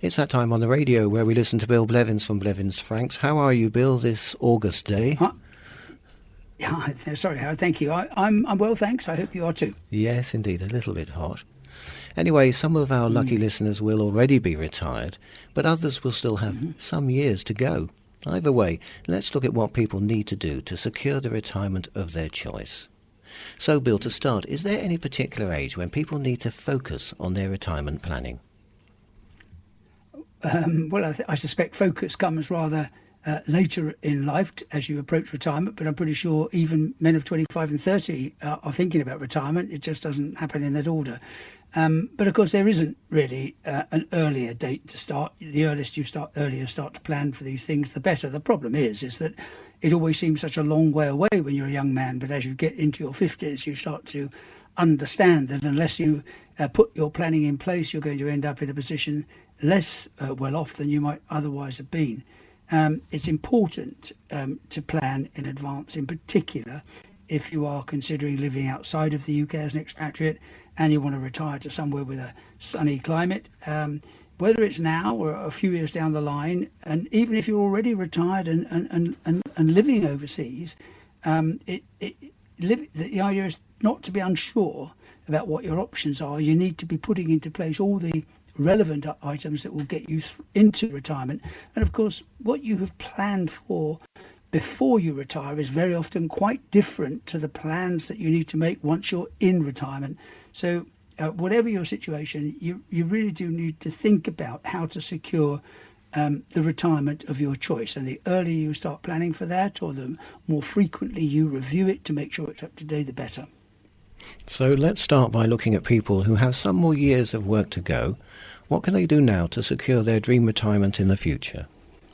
It's that time on the radio where we listen to Bill Blevins from Blevins Franks. How are you, Bill, this August day? Sorry, Howard, thank you. I'm well, thanks. I hope you are too. Yes, indeed, a little bit hot. Anyway, some of our lucky listeners will already be retired, but others will still have some years to go. Either way, let's look at what people need to do to secure the retirement of their choice. So, Bill, to start, is there any particular age when people need to focus on their retirement planning? I suspect focus comes rather later in life as you approach retirement, but I'm pretty sure even men of 25 and 30 are thinking about retirement. It just doesn't happen in that order. But of course, there isn't really an earlier date to start. The earliest you start to plan for these things, the better. The problem is that it always seems such a long way away when you're a young man. But as you get into your 50s, you start to understand that unless you put your planning in place, you're going to end up in a position less well off than you might otherwise have been. It's important to plan in advance, in particular if you are considering living outside of the UK as an expatriate and you want to retire to somewhere with a sunny climate, whether it's now or a few years down the line. And even if you're already retired and living overseas, the idea is not to be unsure about what your options are. You need to be putting into place all the relevant items that will get you into retirement. And of course, what you have planned for before you retire is very often quite different to the plans that you need to make once you're in retirement. So whatever your situation, you really do need to think about how to secure the retirement of your choice. And the earlier you start planning for that, or the more frequently you review it to make sure it's up to date, the better. So let's start by looking at people who have some more years of work to go. What can they do now to secure their dream retirement in the future?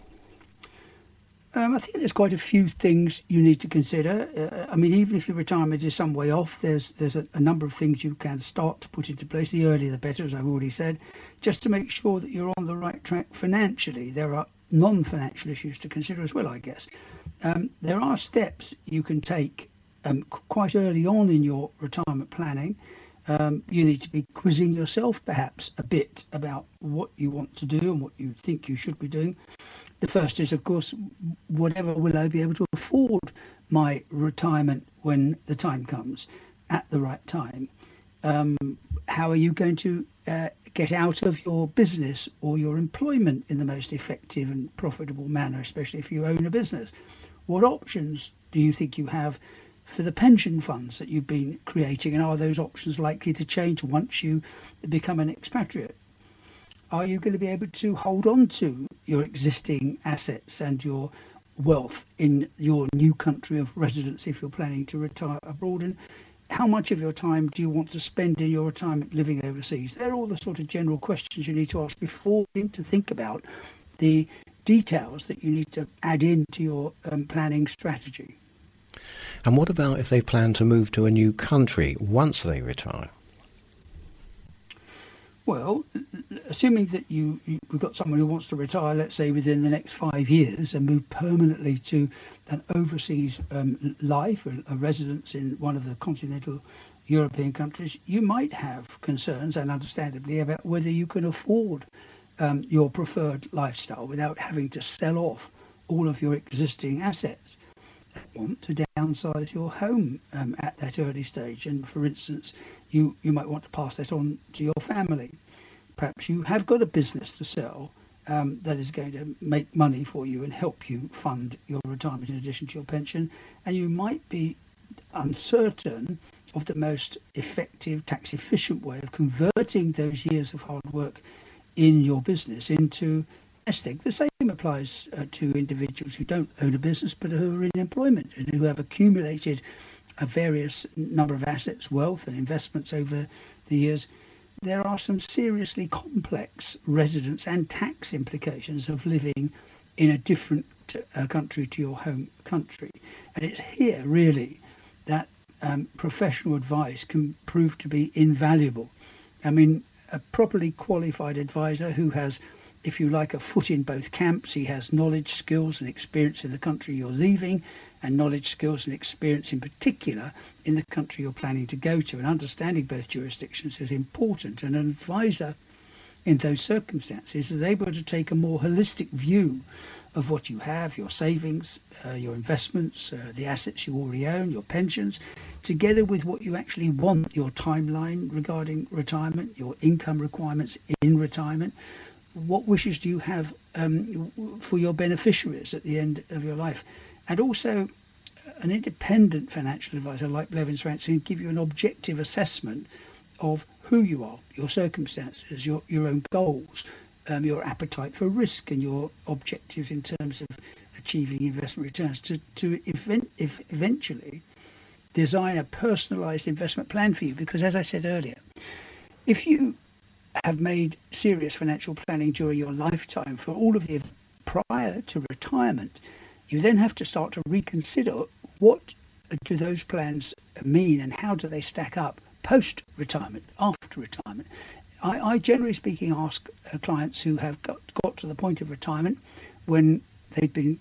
I think there's quite a few things you need to consider. Even if your retirement is some way off, there's a number of things you can start to put into place. The earlier the better, as I've already said, just to make sure that you're on the right track financially. There are non-financial issues to consider as well, I guess. There are steps you can take quite early on in your retirement planning. You need to be quizzing yourself perhaps a bit about what you want to do and what you think you should be doing. The first is, of course, whatever will I be able to afford my retirement when the time comes, at the right time? How are you going to get out of your business or your employment in the most effective and profitable manner, especially if you own a business? What options do you think you have for the pension funds that you've been creating, and are those options likely to change once you become an expatriate? Are you going to be able to hold on to your existing assets and your wealth in your new country of residence if you're planning to retire abroad? And how much of your time do you want to spend in your retirement living overseas? They're all the sort of general questions you need to ask before you to think about the details that you need to add into your planning strategy. And what about if they plan to move to a new country once they retire? Well, assuming that we've got someone who wants to retire, let's say within the next 5 years, and move permanently to an overseas life, a residence in one of the continental European countries, you might have concerns, and understandably, about whether you can afford your preferred lifestyle without having to sell off all of your existing assets. Want to downsize your home at that early stage, and for instance you might want to pass that on to your family. Perhaps you have got a business to sell that is going to make money for you and help you fund your retirement in addition to your pension, and you might be uncertain of the most effective, tax efficient way of converting those years of hard work in your business into nest egg. The same applies to individuals who don't own a business but who are in employment and who have accumulated a various number of assets, wealth and investments over the years. There are some seriously complex residence and tax implications of living in a different country to your home country. And it's here really that professional advice can prove to be invaluable. I mean, a properly qualified advisor who has, if you like, a foot in both camps. He has knowledge, skills and experience in the country you're leaving, and knowledge, skills and experience in particular in the country you're planning to go to. And understanding both jurisdictions is important. And an advisor in those circumstances is able to take a more holistic view of what you have, your savings, your investments, the assets you already own, your pensions, together with what you actually want, your timeline regarding retirement, your income requirements in retirement. What wishes do you have for your beneficiaries at the end of your life? And also, an independent financial advisor like Blevins Franks can give you an objective assessment of who you are, your circumstances, your own goals, your appetite for risk, and your objectives in terms of achieving investment returns to eventually design a personalized investment plan for you. Because as I said earlier, if you have made serious financial planning during your lifetime for all of the prior to retirement, you then have to start to reconsider what do those plans mean and how do they stack up post-retirement, after retirement. I generally speaking ask clients who have got to the point of retirement when they've been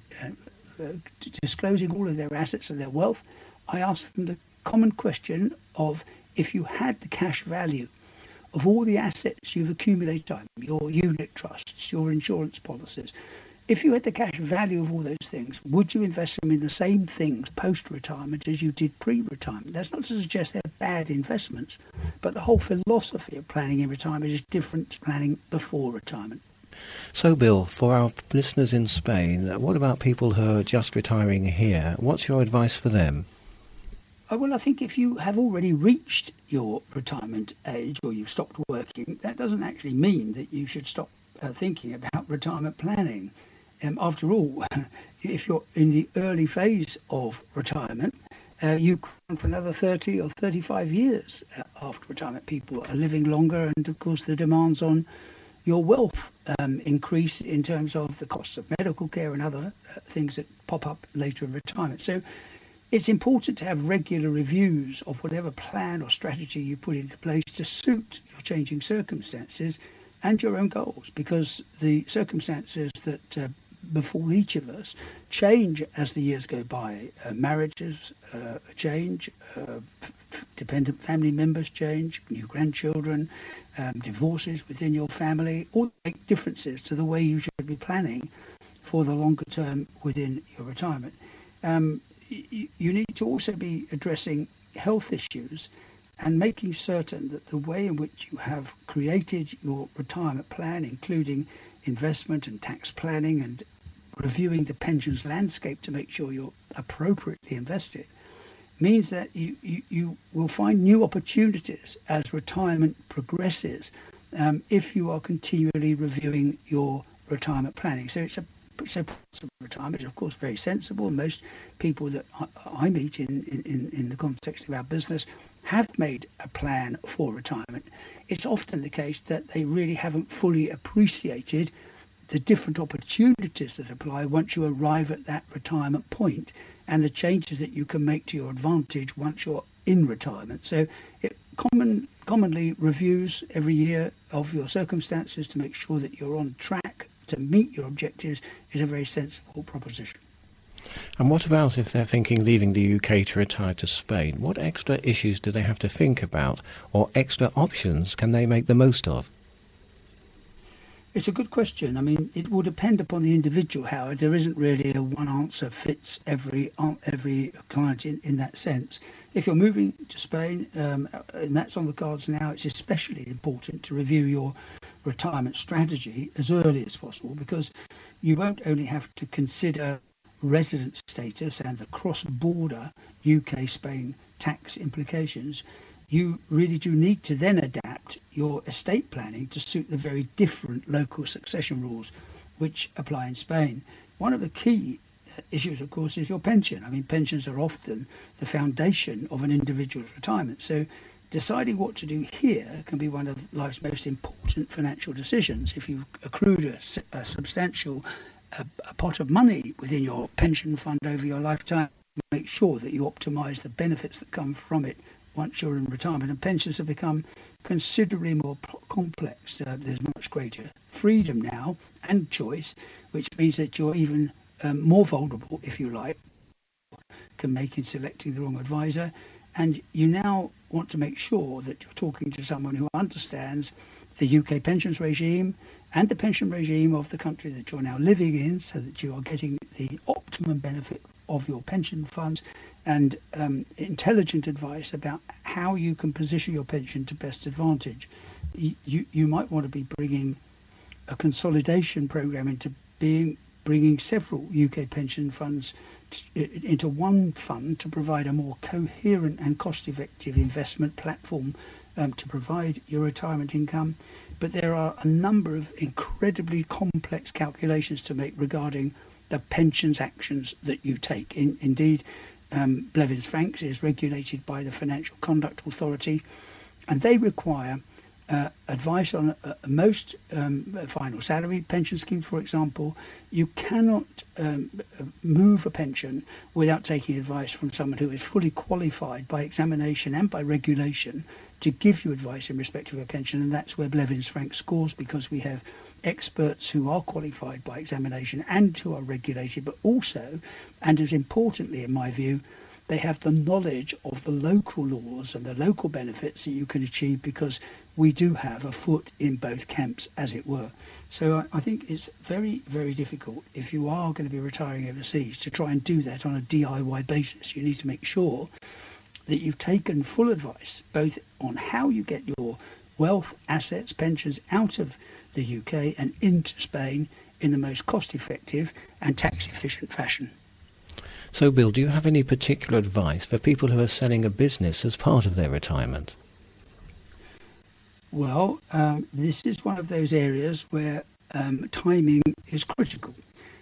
disclosing all of their assets and their wealth, I ask them the common question of, if you had the cash value of all the assets you've accumulated time, your unit trusts, your insurance policies, if you had the cash value of all those things, would you invest them in the same things post-retirement as you did pre-retirement? That's not to suggest they're bad investments, but the whole philosophy of planning in retirement is different to planning before retirement. So, Bill, for our listeners in Spain, what about people who are just retiring here? What's your advice for them? Well, I think if you have already reached your retirement age or you've stopped working, that doesn't actually mean that you should stop thinking about retirement planning. After all, if you're in the early phase of retirement, you can for another 30 or 35 years after retirement. People are living longer, and of course the demands on your wealth increase in terms of the costs of medical care and other things that pop up later in retirement. So it's important to have regular reviews of whatever plan or strategy you put into place to suit your changing circumstances and your own goals, because the circumstances that befall each of us change as the years go by. Marriages change, dependent family members change, new grandchildren, divorces within your family, all make differences to the way you should be planning for the longer term within your retirement. You need to also be addressing health issues and making certain that the way in which you have created your retirement plan, including investment and tax planning and reviewing the pensions landscape to make sure you're appropriately invested, means that you will find new opportunities as retirement progresses if you are continually reviewing your retirement planning. So retirement is of course very sensible. Most people that I meet in the context of our business have made a plan for retirement. It's often the case that they really haven't fully appreciated the different opportunities that apply once you arrive at that retirement point, and the changes that you can make to your advantage once you're in retirement. So it commonly reviews every year of your circumstances to make sure that you're on track to meet your objectives is a very sensible proposition. And what about if they're thinking leaving the UK to retire to Spain? What extra issues do they have to think about, or extra options can they make the most of? It's a good question. I mean, it will depend upon the individual, Howard. There isn't really a one answer fits every client in that sense. If you're moving to Spain, and that's on the cards now, it's especially important to review your retirement strategy as early as possible, because you won't only have to consider resident status and the cross-border UK-Spain tax implications. You really do need to then adapt your estate planning to suit the very different local succession rules which apply in Spain. One of the key issues, of course, is your pension. I mean, pensions are often the foundation of an individual's retirement. So deciding what to do here can be one of life's most important financial decisions. If you've accrued a substantial a pot of money within your pension fund over your lifetime, make sure that you optimize the benefits that come from it once you're in retirement. And pensions have become considerably more complex. There's much greater freedom now and choice, which means that you're even more vulnerable, if you like, can make in selecting the wrong advisor. And you now want to make sure that you're talking to someone who understands the UK pensions regime and the pension regime of the country that you're now living in, so that you are getting the optimum benefit of your pension funds, and intelligent advice about how you can position your pension to best advantage. You might want to be bringing a consolidation program into bringing several UK pension funds into one fund to provide a more coherent and cost-effective investment platform to provide your retirement income. But there are a number of incredibly complex calculations to make regarding the pensions actions that you take. Indeed, Blevins Franks is regulated by the Financial Conduct Authority, and they require advice on most final salary pension schemes, for example. You cannot move a pension without taking advice from someone who is fully qualified by examination and by regulation to give you advice in respect of a pension, and that's where Blevins Franks scores, because we have experts who are qualified by examination and who are regulated, but also, and as importantly in my view, they have the knowledge of the local laws and the local benefits that you can achieve, because we do have a foot in both camps, as it were. So I think it's very, very difficult, if you are going to be retiring overseas, to try and do that on a DIY basis. You need to make sure that you've taken full advice, both on how you get your wealth, assets, pensions out of the UK and into Spain in the most cost-effective and tax-efficient fashion. So, Bill, do you have any particular advice for people who are selling a business as part of their retirement? Well, this is one of those areas where timing is critical.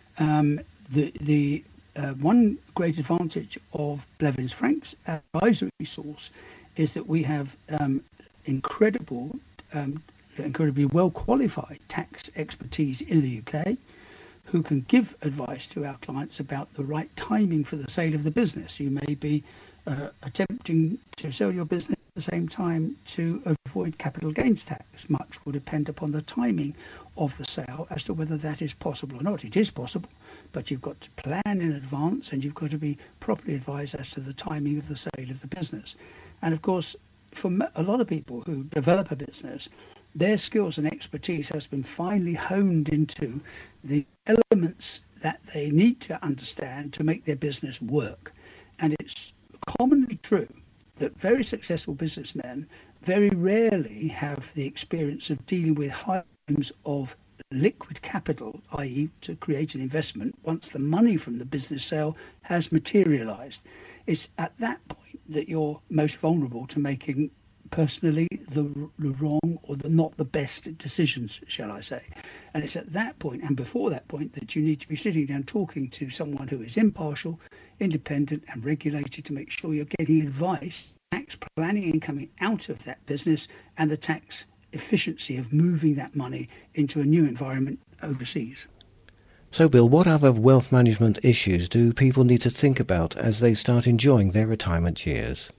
The one great advantage of Blevins Franks advisory source is that we have incredibly well qualified tax expertise in the UK, who can give advice to our clients about the right timing for the sale of the business. You may be attempting to sell your business at the same time to avoid capital gains tax. Much will depend upon the timing of the sale as to whether that is possible or not. It is possible, but you've got to plan in advance, and you've got to be properly advised as to the timing of the sale of the business. And of course, for a lot of people who develop a business, their skills and expertise has been finely honed into the elements that they need to understand to make their business work. And it's commonly true that very successful businessmen very rarely have the experience of dealing with high volumes of liquid capital, i.e. to create an investment once the money from the business sale has materialized. It's at that point that you're most vulnerable to making personally the wrong or not the best decisions, shall I say. And it's at that point and before that point that you need to be sitting down talking to someone who is impartial, independent and regulated to make sure you're getting advice, tax planning and coming out of that business, and the tax efficiency of moving that money into a new environment overseas. So, Bill, what other wealth management issues do people need to think about as they start enjoying their retirement years?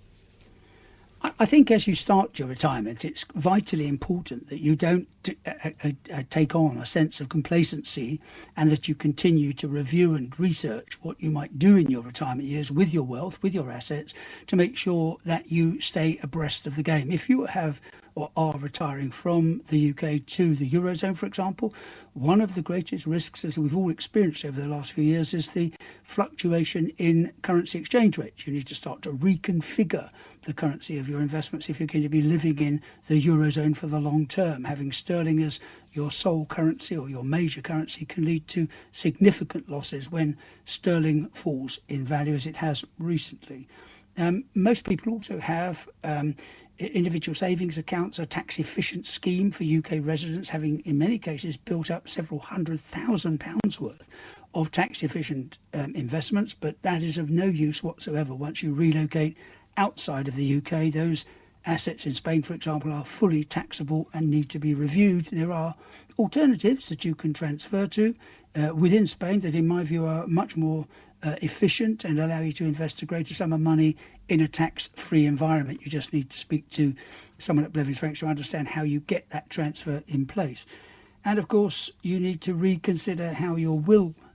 I think as you start your retirement, it's vitally important that you don't take on a sense of complacency, and that you continue to review and research what you might do in your retirement years with your wealth, with your assets, to make sure that you stay abreast of the game. If you have or are retiring from the UK to the Eurozone, for example, one of the greatest risks, as we've all experienced over the last few years, is the fluctuation in currency exchange rates. You need to start to reconfigure the currency of your investments if you're going to be living in the Eurozone for the long term. Having sterling as your sole currency or your major currency can lead to significant losses when sterling falls in value, as it has recently. Most people also have individual savings accounts, a tax-efficient scheme for UK residents, having in many cases built up several £100,000 worth of tax-efficient investments, but that is of no use whatsoever once you relocate outside of the UK. Those assets in Spain, for example, are fully taxable and need to be reviewed. There are alternatives that you can transfer to within Spain that, in my view, are much more efficient and allow you to invest a greater sum of money in a tax-free environment. You just need to speak to someone at Blevins Franks to understand how you get that transfer in place. And of course, you need to reconsider how your will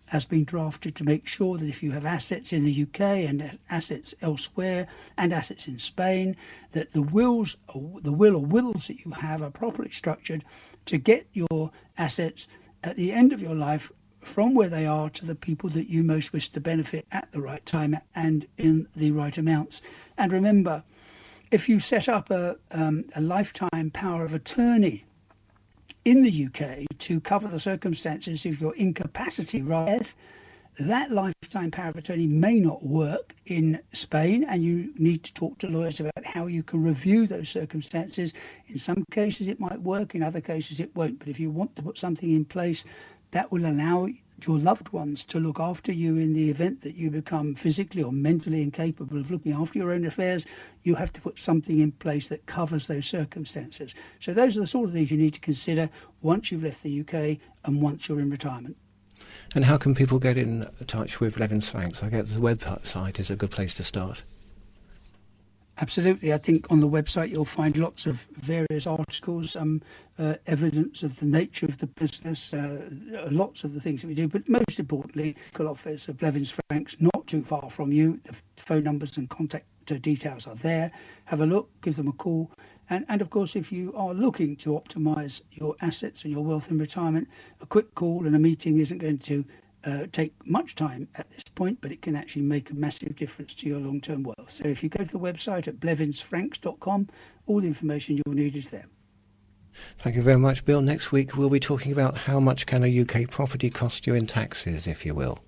has been drafted to make sure that if you have assets in the UK and assets elsewhere and assets in Spain, that the will or wills that you have are properly structured to get your assets at the end of your life from where they are to the people that you most wish to benefit at the right time and in the right amounts. And remember, if you set up a lifetime power of attorney in the UK to cover the circumstances of your incapacity or death, that lifetime power of attorney may not work in Spain, and you need to talk to lawyers about how you can review those circumstances. In some cases it might work, in other cases it won't. But if you want to put something in place that will allow your loved ones to look after you in the event that you become physically or mentally incapable of looking after your own affairs, you have to put something in place that covers those circumstances. So those are the sort of things you need to consider once you've left the UK and once you're in retirement. And how can people get in touch with Blevins Franks? I guess the website is a good place to start. Absolutely. I think on the website you'll find lots of various articles, evidence of the nature of the business, lots of the things that we do. But most importantly, local office of Blevins Franks, not too far from you. The phone numbers and contact details are there. Have a look, give them a call. And of course, if you are looking to optimise your assets and your wealth in retirement, a quick call and a meeting isn't going to take much time at this point, but it can actually make a massive difference to your long-term wealth. So if you go to the website at blevinsfranks.com, all the information you'll need is there. Thank you very much, Bill. Next week we'll be talking about how much can a UK property cost you in taxes, if you will.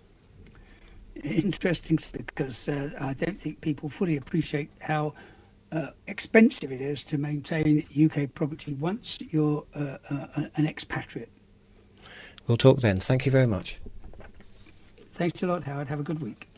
Interesting, because I don't think people fully appreciate how expensive it is to maintain UK property once you're an expatriate. We'll talk then. Thank you very much. Thanks a lot, Howard. Have a good week.